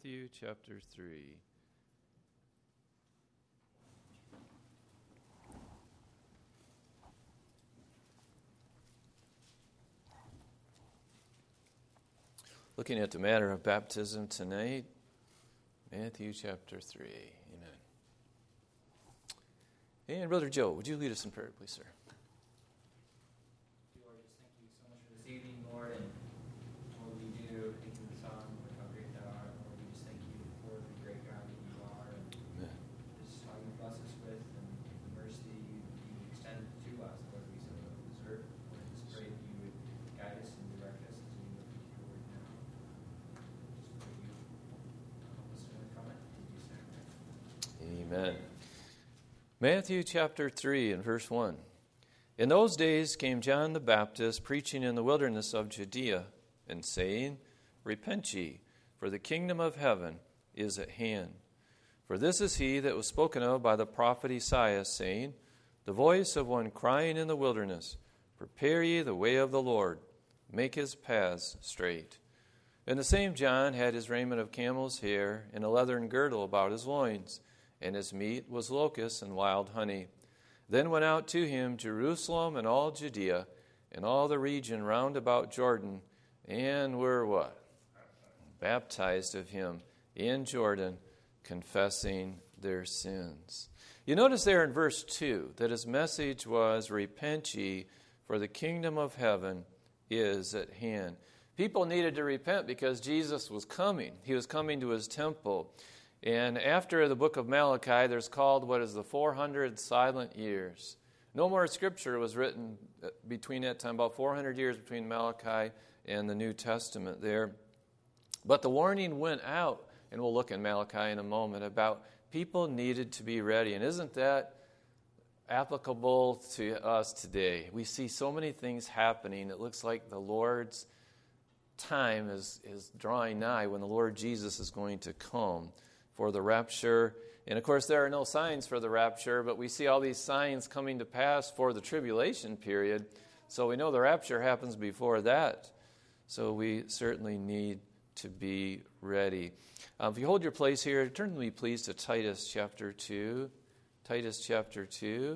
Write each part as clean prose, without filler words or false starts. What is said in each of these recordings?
Matthew chapter 3. Looking at the matter of baptism tonight, Matthew chapter 3. Amen. And Brother Joe, would you lead us in prayer, please, sir? Lord, just thank you so much for this evening, Lord, and what we do. Thank you for the song, Lord, how great thou art. Lord, we just thank you for the great God that you are, and Amen. just how you bless us with, and the mercy you extend to us, Lord, we so don't deserve. Lord, I just pray that you would guide us and direct us as we look into your word now. Just pray you help us to overcome it. In Jesus' name, Amen. Matthew chapter 3 and verse 1. In those days came John the Baptist preaching in the wilderness of Judea and saying, Repent ye, for the kingdom of heaven is at hand. For this is he that was spoken of by the prophet Isaiah, saying, The voice of one crying in the wilderness, Prepare ye the way of the Lord, make his paths straight. And the same John had his raiment of camel's hair, and a leathern girdle about his loins, and his meat was locusts and wild honey. Then went out to him Jerusalem and all Judea, and all the region round about Jordan, and were what? Baptized of him in Jordan, confessing their sins. You notice there in verse 2 that his message was, Repent ye, for the kingdom of heaven is at hand. People needed to repent because Jesus was coming. He was coming to his temple. And after the book of Malachi, there's called what is the 400 silent years. No more scripture was written between that time, about 400 years between Malachi and the New Testament there. But the warning went out, and we'll look in Malachi in a moment, about people needed to be ready. And isn't that applicable to us today? We see so many things happening. It looks like the Lord's time is drawing nigh when the Lord Jesus is going to come for the rapture. And of course, there are no signs for the rapture, but we see all these signs coming to pass for the tribulation period. So we know the rapture happens before that. So we certainly need to be ready. If you hold your place here, turn with me, please, to Titus chapter 2. Titus chapter 2.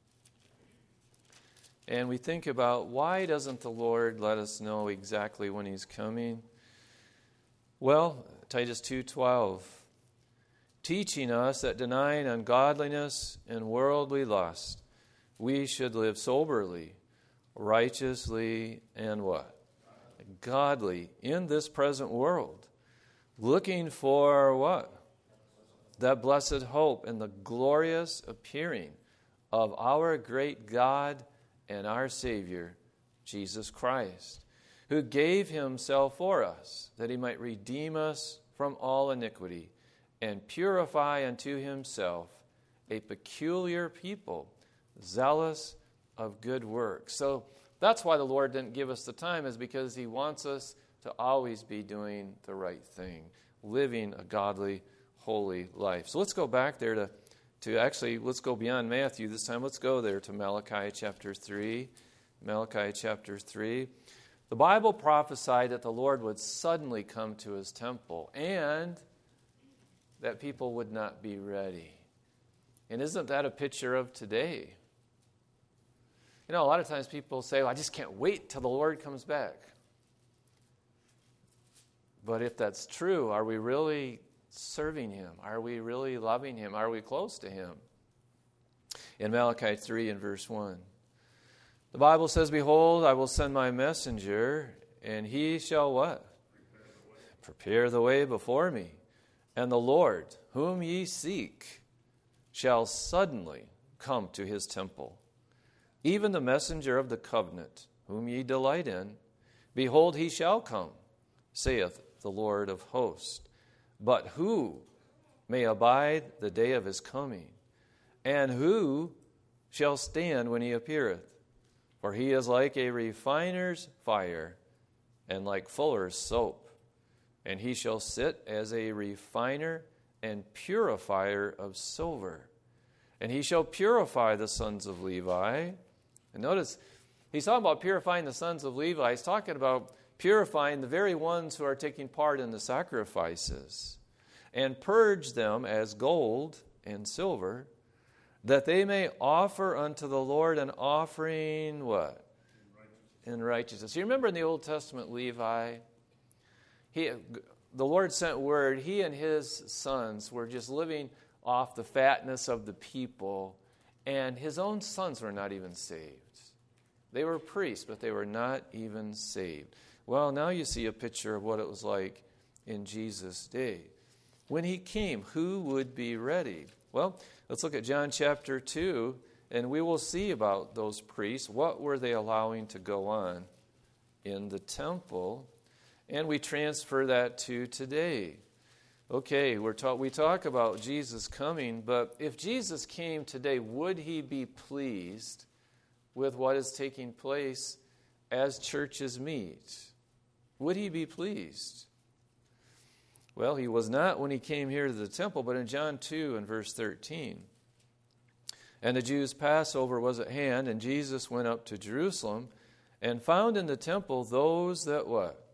And we think about, why doesn't the Lord let us know exactly when he's coming? Well, Titus 2:12. Teaching us that denying ungodliness and worldly lust, we should live soberly, righteously, and what? Godly in this present world. Looking for what? That blessed hope and the glorious appearing of our great God and our Savior, Jesus Christ, who gave himself for us, that he might redeem us from all iniquity, and purify unto himself a peculiar people, zealous of good works. So that's why the Lord didn't give us the time, is because he wants us to always be doing the right thing, living a godly, holy life. So let's go back there let's go beyond Matthew this time. Let's go there to Malachi chapter 3. Malachi chapter 3. The Bible prophesied that the Lord would suddenly come to his temple, and that people would not be ready. And isn't that a picture of today? You know, a lot of times people say, well, I just can't wait till the Lord comes back. But if that's true, are we really serving him? Are we really loving him? Are we close to him? In Malachi 3 and verse 1, the Bible says, Behold, I will send my messenger, and he shall what? Prepare the way before me. And the Lord, whom ye seek, shall suddenly come to his temple. Even the messenger of the covenant, whom ye delight in, behold, he shall come, saith the Lord of hosts. But who may abide the day of his coming? And who shall stand when he appeareth? For he is like a refiner's fire, and like fuller's soap. And he shall sit as a refiner and purifier of silver. And he shall purify the sons of Levi. And notice, he's talking about purifying the sons of Levi. He's talking about purifying the very ones who are taking part in the sacrifices. and purge them as gold and silver, that they may offer unto the Lord an offering, what? In righteousness. You remember in the Old Testament, Levi, the Lord sent word, he and his sons were just living off the fatness of the people, and his own sons were not even saved. They were priests, but they were not even saved. Well, now you see a picture of what it was like in Jesus' day. When he came, who would be ready? Well, let's look at John chapter 2, and we will see about those priests. What were they allowing to go on in the temple? And we transfer that to today. Okay, we talk about Jesus coming, but if Jesus came today, would he be pleased with what is taking place as churches meet? Would he be pleased? Well, he was not when he came here to the temple, but in John 2 and verse 13. And the Jews' Passover was at hand, and Jesus went up to Jerusalem and found in the temple those that what?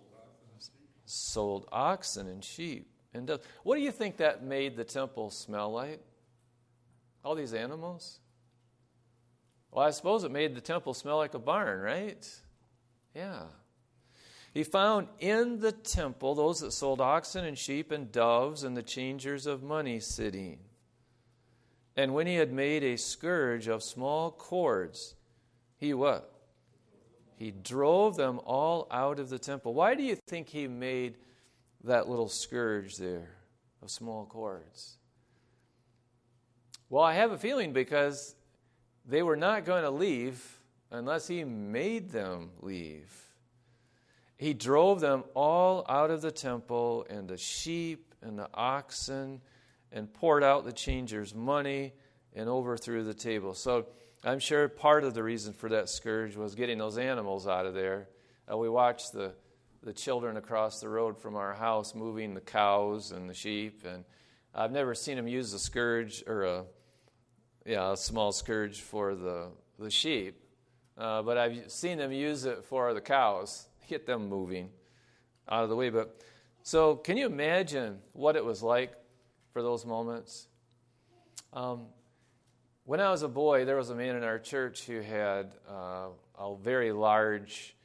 Sold oxen and sheep and doves. What do you think that made the temple smell like? All these animals? Well, I suppose it made the temple smell like a barn, right? Yeah. He found in the temple those that sold oxen and sheep and doves and the changers of money sitting. And when he had made a scourge of small cords, he what? He drove them all out of the temple. Why do you think he made that little scourge there of small cords? Well, I have a feeling because they were not going to leave unless he made them leave. He drove them all out of the temple, and the sheep and the oxen, and poured out the changers' money and overthrew the table. So I'm sure part of the reason for that scourge was getting those animals out of there. We watched the children across the road from our house moving the cows and the sheep, and I've never seen them use a scourge or a small scourge for the sheep, but I've seen them use it for the cows. Get them moving out of the way. But so can you imagine what it was like for those moments? When I was a boy, there was a man in our church who had a very large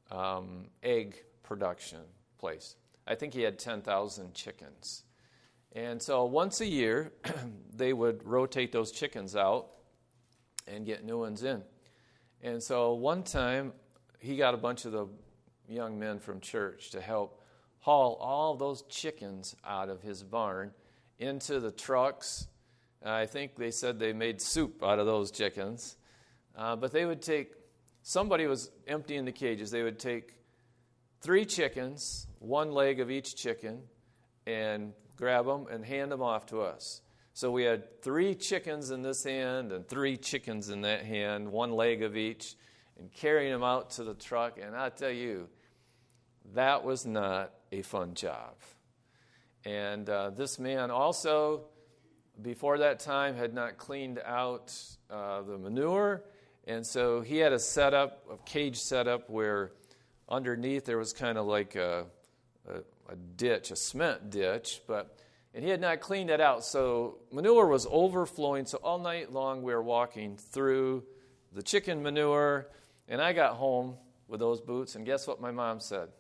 egg production place. I think he had 10,000 chickens. And so once a year, they would rotate those chickens out and get new ones in. And so one time, he got a bunch of the young men from church to help haul all those chickens out of his barn into the trucks. I think they said they made soup out of those chickens. But they would somebody was emptying the cages. They would take 3 chickens, one leg of each chicken, and grab them and hand them off to us. So we had 3 chickens in this hand and 3 chickens in that hand, one leg of each, and carrying them out to the truck. And I tell you, that was not a fun job. And this man also, before that time, had not cleaned out the manure. And so he had a cage setup where underneath there was kind of like a ditch, a cement ditch, and he had not cleaned it out. So manure was overflowing. So all night long we were walking through the chicken manure, and I got home with those boots, and guess what my mom said?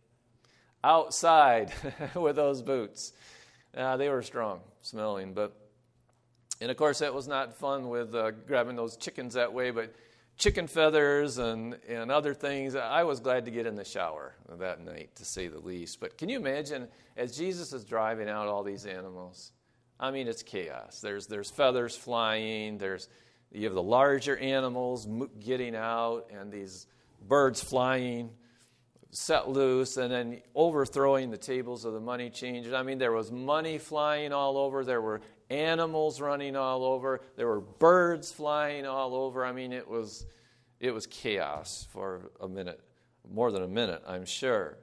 Outside with those boots. They were strong smelling, and of course that was not fun with grabbing those chickens that way, but chicken feathers and other things. I was glad to get in the shower that night, to say the least. But can you imagine, as Jesus is driving out all these animals, I mean, it's chaos. There's feathers flying, you have the larger animals getting out, and these birds flying set loose, and then overthrowing the tables of the money changers. I mean, there was money flying all over. There were animals running all over. There were birds flying all over. I mean, it was chaos for a minute, more than a minute, I'm sure.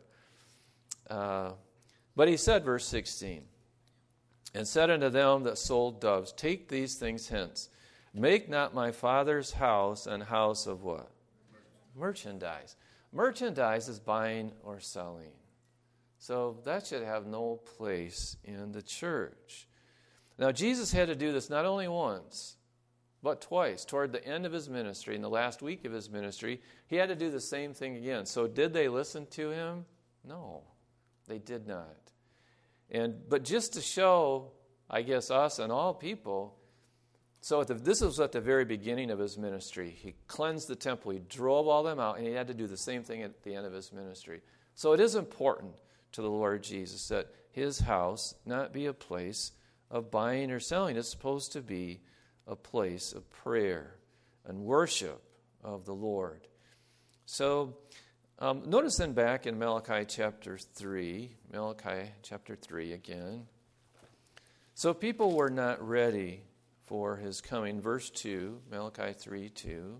But he said, verse 16, and said unto them that sold doves, take these things hence. Make not my Father's house an house of what? Merchandise. Merchandise is buying or selling. So that should have no place in the church. Now, Jesus had to do this not only once, but twice. Toward the end of his ministry, in the last week of his ministry, he had to do the same thing again. So did they listen to him? No, they did not. But just to show, I guess, us and all people, so this was at the very beginning of his ministry. He cleansed the temple, he drove all them out, and he had to do the same thing at the end of his ministry. So it is important to the Lord Jesus that his house not be a place of buying or selling. It's supposed to be a place of prayer and worship of the Lord. So notice then back in Malachi chapter 3 again. So people were not ready for his coming. Verse 2, Malachi 3:2.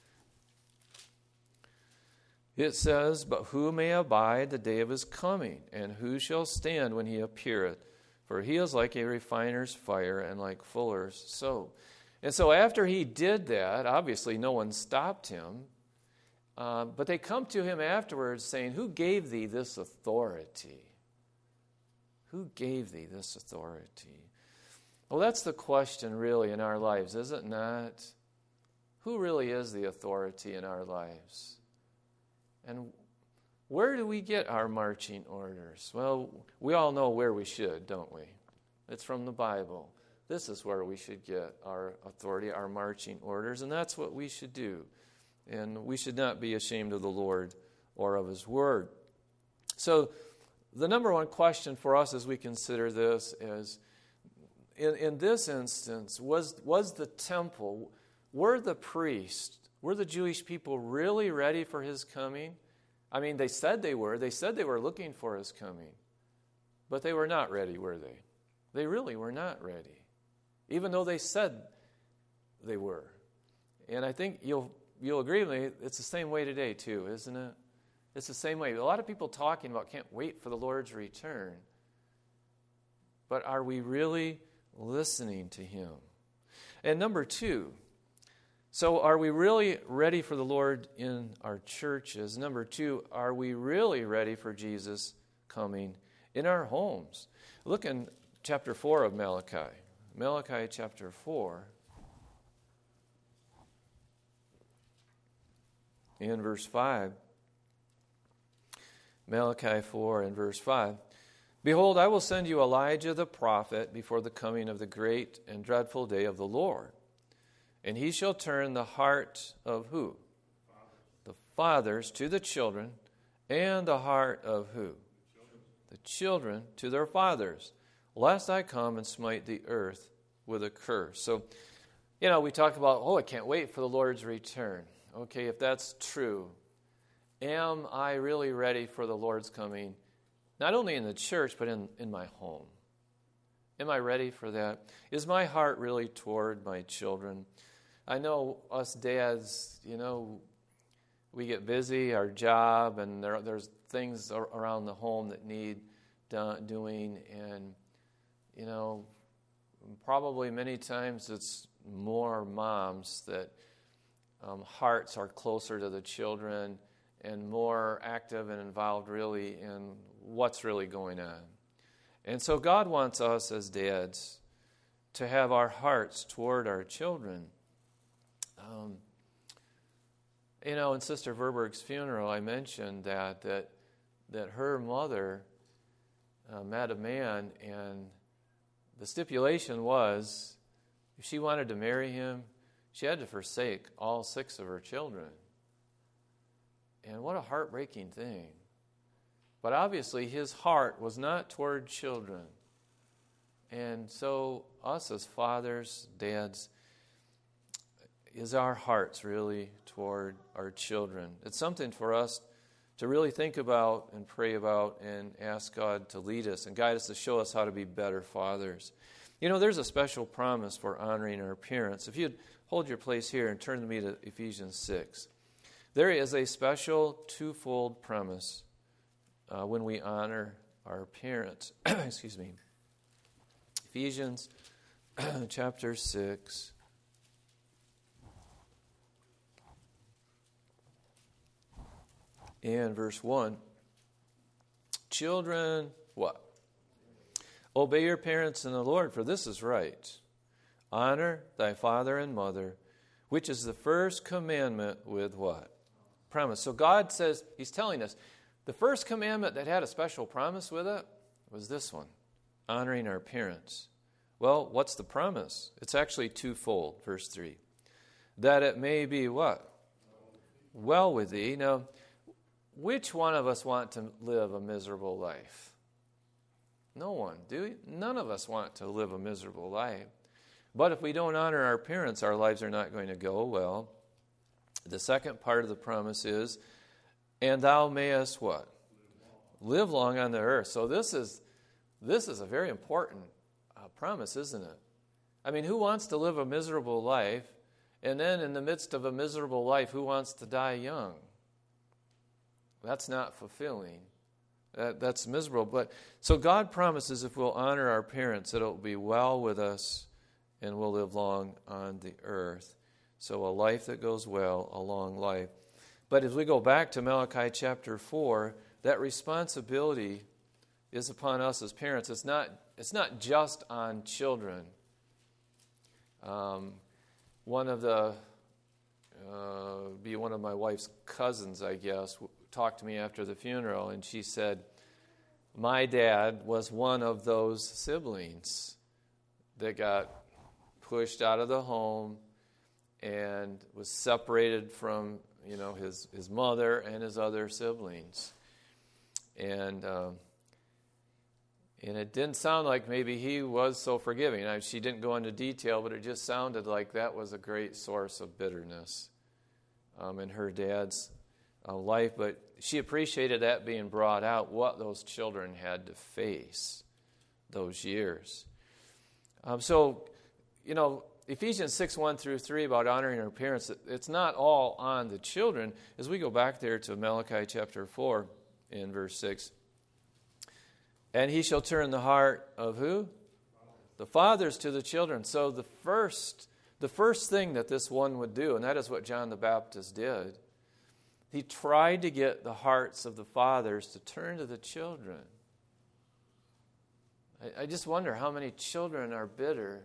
It says, "But who may abide the day of his coming, and who shall stand when he appeareth? For he is like a refiner's fire and like fuller's soap." And so after he did that, obviously no one stopped him, but they come to him afterwards saying, "Who gave thee this authority? Who gave thee this authority?" Well, that's the question really in our lives, is it not? Who really is the authority in our lives? And where do we get our marching orders? Well, we all know where we should, don't we? It's from the Bible. This is where we should get our authority, our marching orders, and that's what we should do. And we should not be ashamed of the Lord or of his word. So the number one question for us as we consider this is, in this instance, was the temple, were the priests, were the Jewish people really ready for his coming? I mean, they said they were. They said they were looking for his coming. But they were not ready, were they? They really were not ready, even though they said they were. And I think you'll agree with me, it's the same way today too, isn't it? It's the same way. A lot of people talking about can't wait for the Lord's return. But are we really listening to him? And number two, so are we really ready for the Lord in our churches? Number two, are we really ready for Jesus coming in our homes? Look in chapter 4 of Malachi. Malachi chapter 4. In verse 5. Malachi 4 and verse 5. "Behold, I will send you Elijah the prophet before the coming of the great and dreadful day of the Lord. And he shall turn the heart of" who? The fathers to the children, and the heart of who? The children to their fathers, lest I come and smite the earth with a curse. So, we talk about, I can't wait for the Lord's return. Okay, if that's true, am I really ready for the Lord's coming, not only in the church, but in my home? Am I ready for that? Is my heart really toward my children? I know us dads, we get busy, our job, and there's things around the home that need doing, and, probably many times it's more moms that hearts are closer to the children and more active and involved really in what's really going on. And so God wants us as dads to have our hearts toward our children. In Sister Verberg's funeral, I mentioned that her mother met a man, and the stipulation was if she wanted to marry him, she had to forsake all 6 of her children. And what a heartbreaking thing. But obviously his heart was not toward children. And so us as fathers, dads, is our hearts really toward our children? It's something for us to really think about and pray about and ask God to lead us and guide us, to show us how to be better fathers. There's a special promise for honoring our parents. If you'd hold your place here and turn to me to Ephesians 6. There is a special twofold promise when we honor our parents. Excuse me. Ephesians chapter 6. And verse 1. Children, what? Obey your parents in the Lord, for this is right. Honor thy father and mother, which is the first commandment with what? Promise. So God says, he's telling us, the first commandment that had a special promise with it was this one, honoring our parents. Well, what's the promise? It's actually twofold, verse 3. That it may be what? Well with thee. Now, which one of us want to live a miserable life? No one, do we? None of us want to live a miserable life. But if we don't honor our parents, our lives are not going to go well. The second part of the promise is, and thou mayest what? Live long on the earth. So this is a very important promise, isn't it? I mean, who wants to live a miserable life? And then in the midst of a miserable life, who wants to die young? That's not fulfilling. That's miserable. But so God promises if we'll honor our parents, that it will be well with us and we'll live long on the earth. So a life that goes well, a long life. But as we go back to Malachi chapter 4, that responsibility is upon us as parents. It's not just on children. One of my wife's cousins, I guess, talked to me after the funeral, and she said, my dad was one of those siblings that got pushed out of the home and was separated from, his mother and his other siblings. And it didn't sound like maybe he was so forgiving. She didn't go into detail, but it just sounded like that was a great source of bitterness in her dad's life. But she appreciated that being brought out, what those children had to face those years. Ephesians 6:1-3 about honoring our parents, it's not all on the children. As we go back there to Malachi chapter 4 in verse 6, and he shall turn the heart of who? The fathers to the children. So the first thing that this one would do, and that is what John the Baptist did, he tried to get the hearts of the fathers to turn to the children. I just wonder how many children are bitter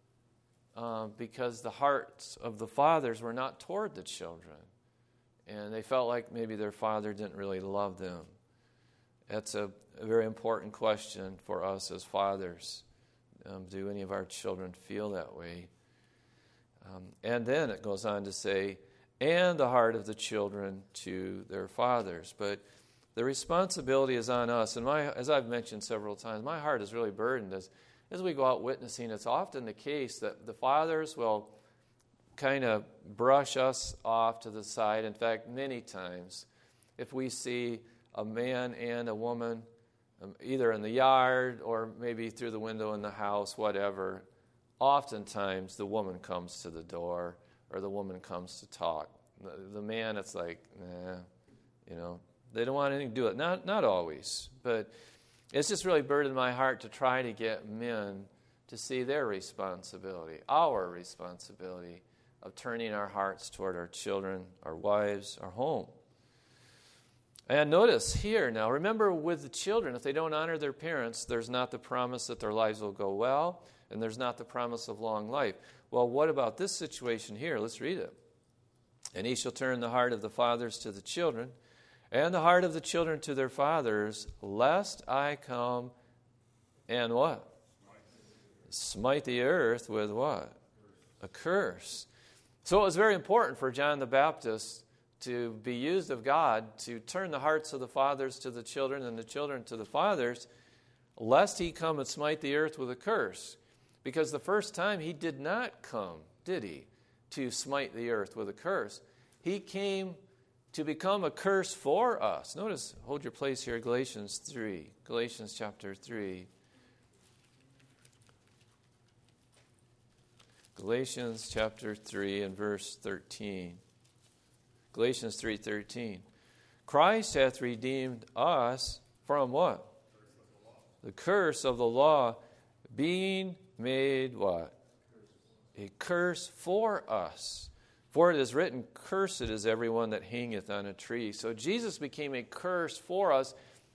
because the hearts of the fathers were not toward the children. And they felt like maybe their father didn't really love them. That's a very important question for us as fathers. Do any of our children feel that way? And then it goes on to say, and the heart of the children to their fathers. But the responsibility is on us. And as I've mentioned several times, my heart is really burdened as we go out witnessing. It's often the case that the fathers will kind of brush us off to the side. In fact, many times, if we see a man and a woman, either in the yard or maybe through the window in the house, whatever, oftentimes the woman comes to the door or the woman comes to talk. The man, it's like, they don't want anything to do with it. Not always, but it's just really burdened my heart to try to get men to see their responsibility, our responsibility of turning our hearts toward our children, our wives, our home. And notice here now, remember with the children, if they don't honor their parents, there's not the promise that their lives will go well, and there's not the promise of long life. Well, what about this situation here? Let's read it. And he shall turn the heart of the fathers to the children, and the heart of the children to their fathers, lest I come and what? Smite the earth with what? A curse. So it was very important for John the Baptist to be used of God to turn the hearts of the fathers to the children and the children to the fathers, lest he come and smite the earth with a curse. Because the first time he did not come, did he, to smite the earth with a curse. He came to become a curse for us. Notice, hold your place here, Galatians 3. Galatians chapter 3. Galatians chapter 3 and verse 13. Galatians 3:13. Christ hath redeemed us from what? The curse of the law, being made what? A curse for us. For it is written, cursed is everyone that hangeth on a tree. So Jesus became a curse for us,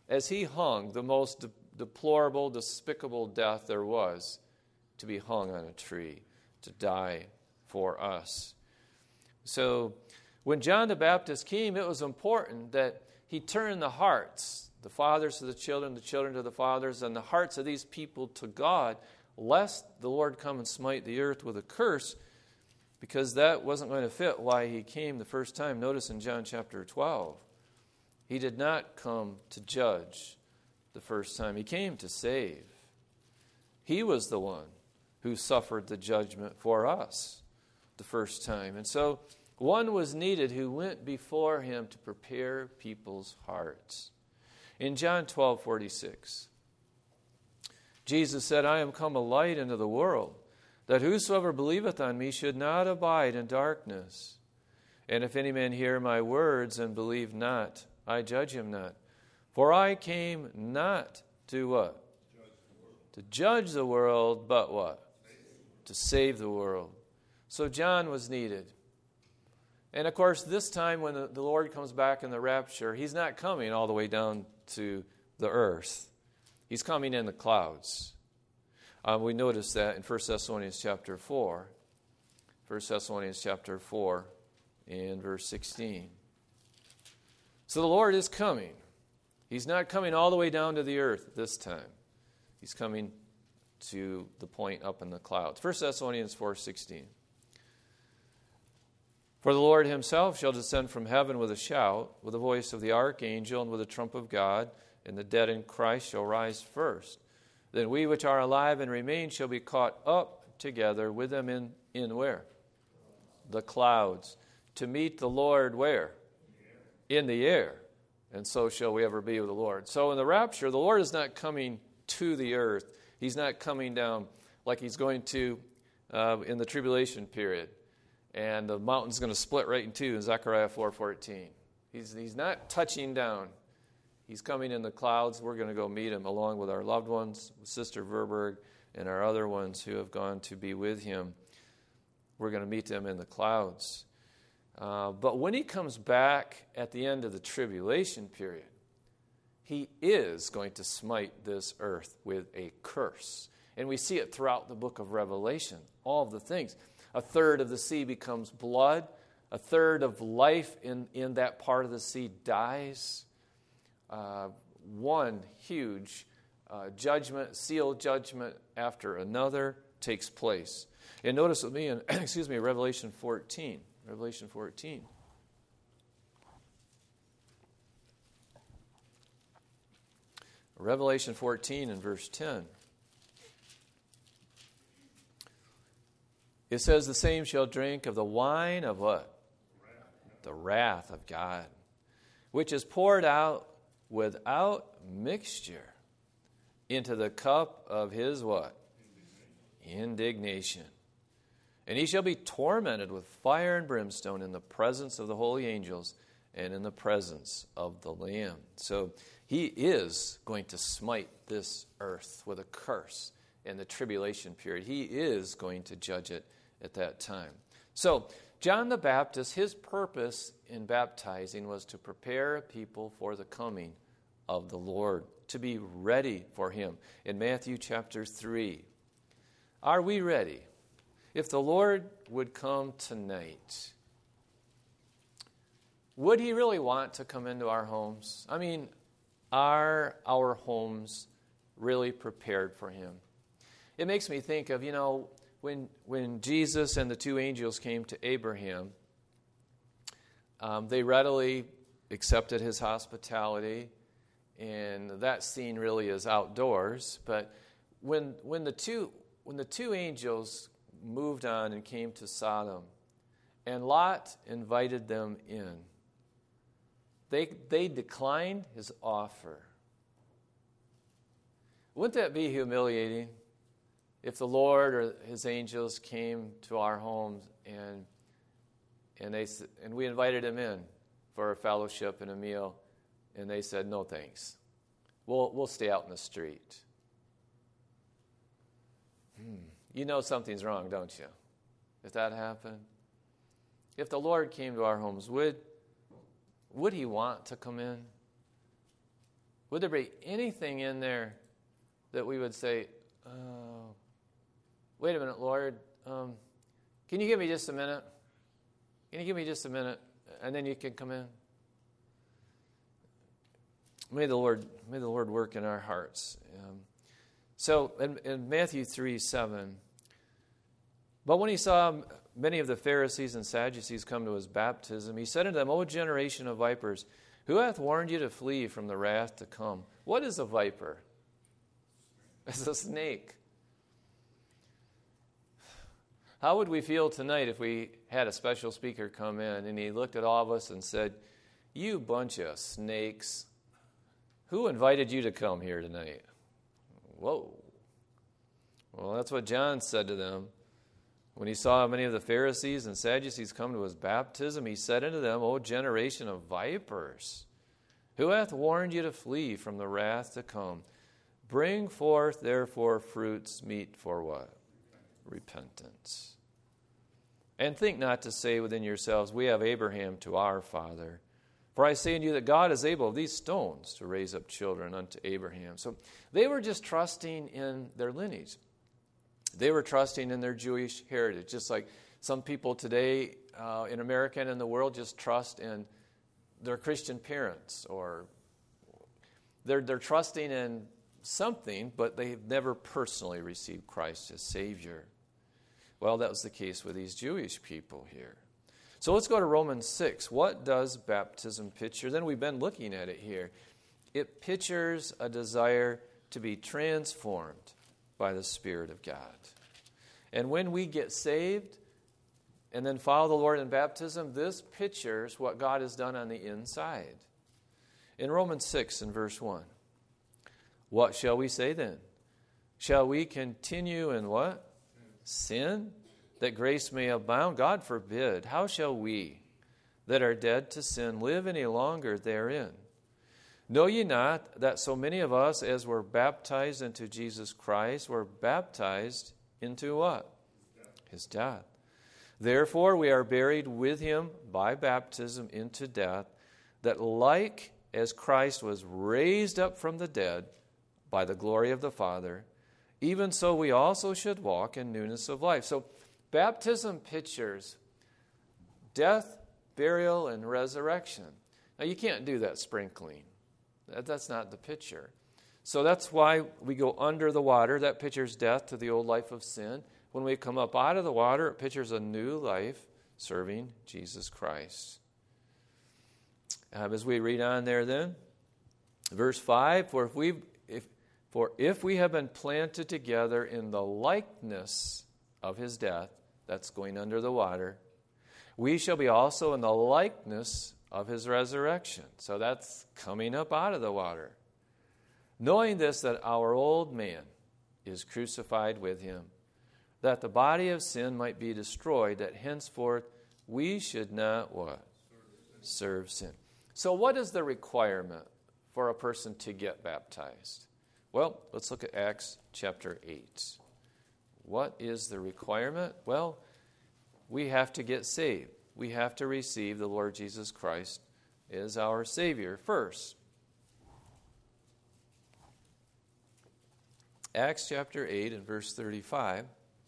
as he hung, the most deplorable, despicable death there was, to be hung on a tree, to die for us. So when John the Baptist came, it was important that he turned the hearts, the fathers to the children to the fathers, and the hearts of these people to God, lest the Lord come and smite the earth with a curse, because that wasn't going to fit why he came the first time. Notice in John chapter 12, he did not come to judge the first time. He came to save. He was the one who suffered the judgment for us the first time. And so one was needed who went before him to prepare people's hearts. In John 12:46, Jesus said, I am come a light into the world, that whosoever believeth on me should not abide in darkness. And if any man hear my words and believe not, I judge him not. For I came not to what? To judge the world, but what? To save the world. So John was needed. And of course, this time when the Lord comes back in the rapture, he's not coming all the way down to the earth. He's coming in the clouds. We notice that in 1 Thessalonians chapter 4. 1 Thessalonians chapter 4 and verse 16. So the Lord is coming. He's not coming all the way down to the earth this time. He's coming to the point up in the clouds. 1 Thessalonians 4:16. For the Lord himself shall descend from heaven with a shout, with the voice of the archangel, and with the trump of God, and the dead in Christ shall rise first. Then we which are alive and remain shall be caught up together with them in where? The clouds. To meet the Lord where? In the air. And so shall we ever be with the Lord. So in the rapture, the Lord is not coming to the earth. He's not coming down like he's going to in the tribulation period. And the mountain's going to split right in two in Zechariah 4:14. He's not touching down. He's coming in the clouds. We're going to go meet him along with our loved ones, Sister Verberg, and our other ones who have gone to be with him. We're going to meet them in the clouds. But when he comes back at the end of the tribulation period, he is going to smite this earth with a curse. And we see it throughout the book of Revelation, all of the things. A third of the sea becomes blood. A third of life in that part of the sea dies. One huge judgment, sealed judgment after another takes place. And notice with me in Revelation 14. Revelation 14. Revelation 14 and verse 10. It says, the same shall drink of the wine of what? The wrath of God, which is poured out without mixture into the cup of his what? Indignation. And he shall be tormented with fire and brimstone in the presence of the holy angels and in the presence of the Lamb. So he is going to smite this earth with a curse in the tribulation period. He is going to judge it at that time. So John the Baptist, his purpose in baptizing was to prepare people for the coming of the Lord, to be ready for him. In Matthew chapter 3, are we ready? If the Lord would come tonight, would he really want to come into our homes? I mean, are our homes really prepared for him? It makes me think of, when Jesus and the two angels came to Abraham, they readily accepted his hospitality, and that scene really is outdoors. But when the two angels moved on and came to Sodom, and Lot invited them in, they declined his offer. Wouldn't that be humiliating if the Lord or his angels came to our homes and we invited him in for a fellowship and a meal, and they said, no thanks, we'll stay out in the street? You know something's wrong, don't you? If that happened, if the Lord came to our homes, would he want to come in? would there be anything in there that we would say, oh, wait a minute, Lord, can you give me just a minute? Can you give me just a minute? And then you can come in. May the Lord work in our hearts. So in Matthew 3:7, but when he saw many of the Pharisees and Sadducees come to his baptism, he said unto them, O generation of vipers, who hath warned you to flee from the wrath to come? What is a viper? It's a snake. How would we feel tonight if we had a special speaker come in and he looked at all of us and said, you bunch of snakes, who invited you to come here tonight? Whoa. Well, that's what John said to them. When he saw many of the Pharisees and Sadducees come to his baptism, he said unto them, O generation of vipers, who hath warned you to flee from the wrath to come? Bring forth, therefore, fruits meet for what? Repentance. And think not to say within yourselves, we have Abraham to our father. For I say unto you that God is able of these stones to raise up children unto Abraham. So they were just trusting in their lineage. They were trusting in their Jewish heritage, just like some people today in America and in the world just trust in their Christian parents, or they're trusting in something, but they've never personally received Christ as Savior. Well, that was the case with these Jewish people here. So let's go to Romans 6. What does baptism picture? Then we've been looking at it here. It pictures a desire to be transformed by the Spirit of God. And when we get saved and then follow the Lord in baptism, this pictures what God has done on the inside. In Romans 6 and verse 1, what shall we say then? Shall we continue in what? Sin, that grace may abound? God forbid. How shall we that are dead to sin live any longer therein? Know ye not that so many of us as were baptized into Jesus Christ were baptized into what? His death. Therefore we are buried with him by baptism into death, that like as Christ was raised up from the dead by the glory of the Father, even so we also should walk in newness of life. So baptism pictures death, burial, and resurrection. Now you can't do that sprinkling. That's not the picture. So that's why we go under the water. That pictures death to the old life of sin. When we come up out of the water, it pictures a new life serving Jesus Christ. As we read on there then, verse 5, For if we have been planted together in the likeness of his death, that's going under the water, we shall be also in the likeness of his resurrection. So that's coming up out of the water. Knowing this, that our old man is crucified with him, that the body of sin might be destroyed, that henceforth we should not what? Serve sin. So what is the requirement for a person to get baptized? Well, let's look at Acts chapter 8. What is the requirement? Well, we have to get saved. We have to receive the Lord Jesus Christ as our Savior first. Acts chapter 8 and verse 35.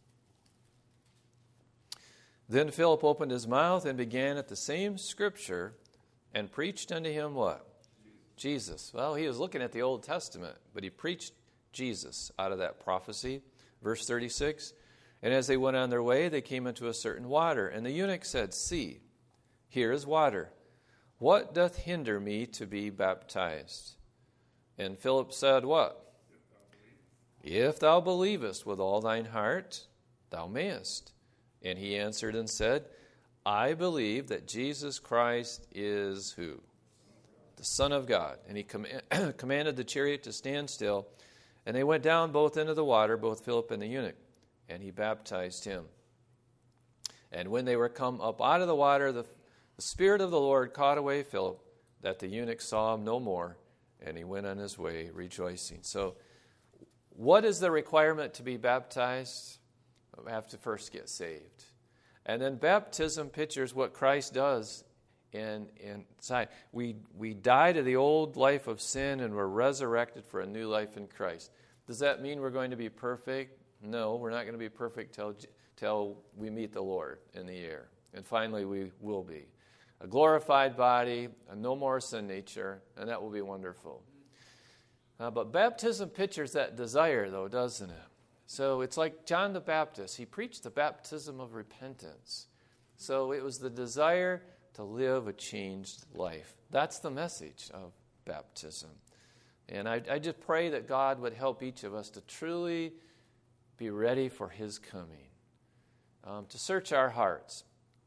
Then Philip opened his mouth and began at the same scripture and preached unto him what? Jesus. Well, he was looking at the Old Testament, but he preached Jesus out of that prophecy. Verse 36, And as they went on their way, they came into a certain water. And the eunuch said, See, here is water. What doth hinder me to be baptized? And Philip said, What? If thou believest with all thine heart, thou mayest. And he answered and said, I believe that Jesus Christ is who? The Son of God. And he commanded the chariot to stand still. And they went down both into the water, both Philip and the eunuch. And he baptized him. And when they were come up out of the water, the Spirit of the Lord caught away Philip, that the eunuch saw him no more. And he went on his way rejoicing. So, what is the requirement to be baptized? We have to first get saved. And then baptism pictures what Christ does inside. We die to the old life of sin and we're resurrected for a new life in Christ. Does that mean we're going to be perfect? No, we're not going to be perfect till we meet the Lord in the air. And finally, we will be. A glorified body, a no more sin nature, and that will be wonderful. But baptism pictures that desire, though, doesn't it? So it's like John the Baptist. He preached the baptism of repentance. So it was the desire to live a changed life. That's the message of baptism. And I just pray that God would help each of us to truly be ready for His coming, to search our hearts.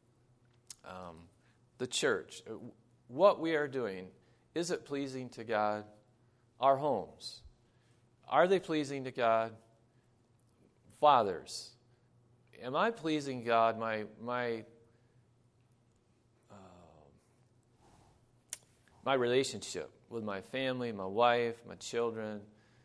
The church, what we are doing, is it pleasing to God? Our homes, are they pleasing to God? Fathers, am I pleasing God? My relationship with my family, my wife, my children,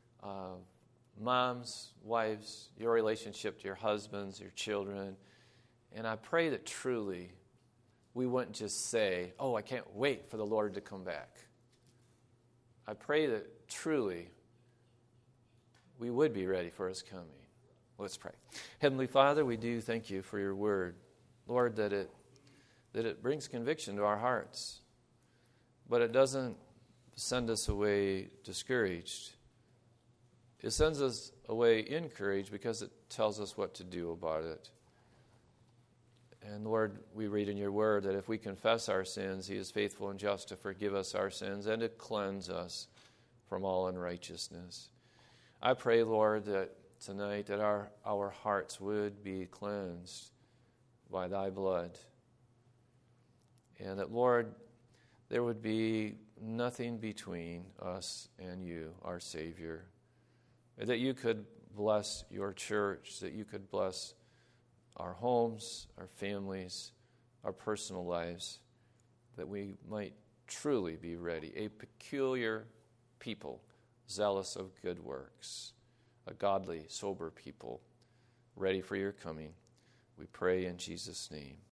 moms, wives, your relationship to your husbands, your children. And I pray that truly we wouldn't just say, oh, I can't wait for the Lord to come back. I pray that truly we would be ready for His coming. Let's pray. Heavenly Father, we do thank You for Your word. Lord, that it brings conviction to our hearts, but it doesn't send us away discouraged. It sends us away encouraged because it tells us what to do about it. And Lord, we read in Your word that if we confess our sins, He is faithful and just to forgive us our sins and to cleanse us from all unrighteousness. I pray, Lord, that tonight that our hearts would be cleansed by Thy blood. And that, Lord, there would be nothing between us and You, our Savior. That You could bless Your church, that You could bless our homes, our families, our personal lives, that we might truly be ready, a peculiar people, zealous of good works, a godly, sober people, ready for Your coming. We pray in Jesus' name.